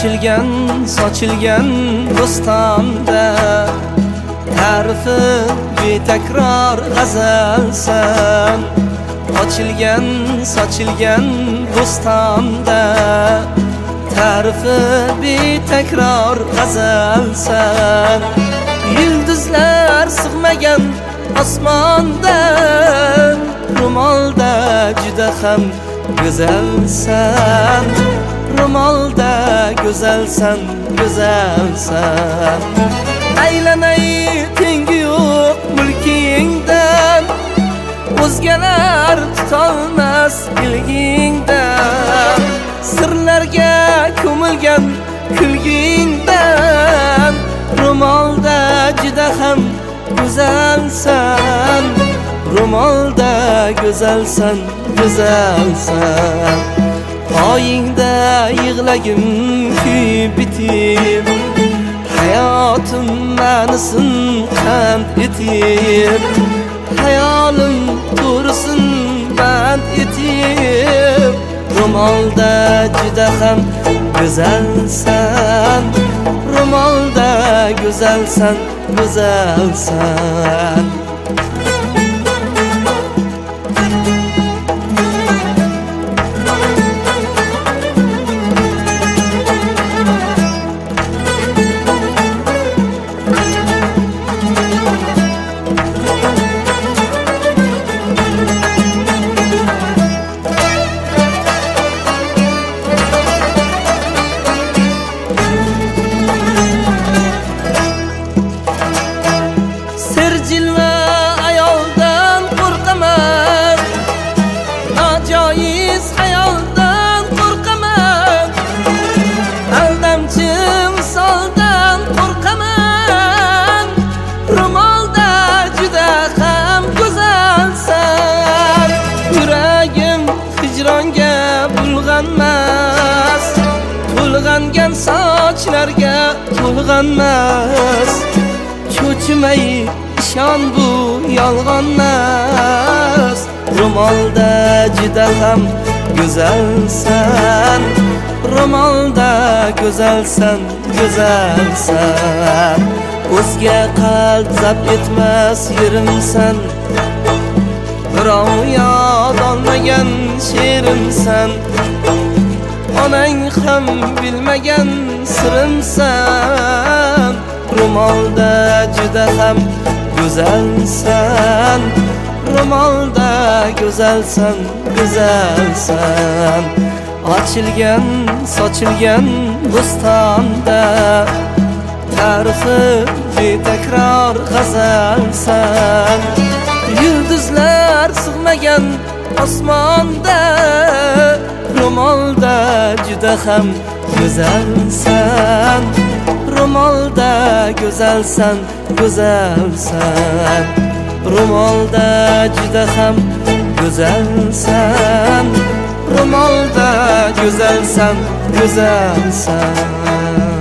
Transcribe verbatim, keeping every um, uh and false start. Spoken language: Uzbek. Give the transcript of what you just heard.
ochilgan sochilgan bo'stonda ta'rifi betakror g'azalsan. Ochilgan sochilgan bo'stonda ta'rifi betakror g'azalsan. Yulduzlar sig'magan osmonda ro'molda juda ham go'zalsan. Ro'molda go'zalsan, go'zalsan. Aylanay tengi yo'q mulkingdan, o'zgalar tutolmas ilgingdan. Sirlarga ko'milgan kulgingdan, ro'molda juda ham go'zalsan. Ro'molda go'zalsan, go'zalsan. Poyingda yig'lagim kuyib bitib, hayotim ma'nisin qand etib, hayolim to'risin band etib. Ro'molda juda ham go'zalsan. Ro'molda go'zalsan, go'zalsan. Jilva ayoldan qo'rqaman, nojoiz xayoldan qo'rqaman, aldamchi misoldan qo'rqaman. Ro'molda juda ham go'zalsan. Yuragim hijronga bulg'anmas, to'lg'angan sochlarga to'lg'anmas. Cho'chimay ishon, bu yolg'onmas. Ro'molda juda ham go'zalsan. Ro'molda go'zalsan, go'zalsan. O'zga qalb zabt etmas yerimsan, birov yod olmagan sherimsan. Onang ham bilmagan sirimsan. Ro'molda juda ham go'zalsan. Ro'molda go'zalsan, go'zalsan. Ochilgan sochilgan bo'stonda ta'rifi betakror g'azalsan. Yulduzlar sig'magan osmonda ro'molda juda ham go'zalsan. Ro'molda go'zalsan, go'zalsan. Ro'molda juda ham go'zalsan. Ro'molda go'zalsan, go'zalsan.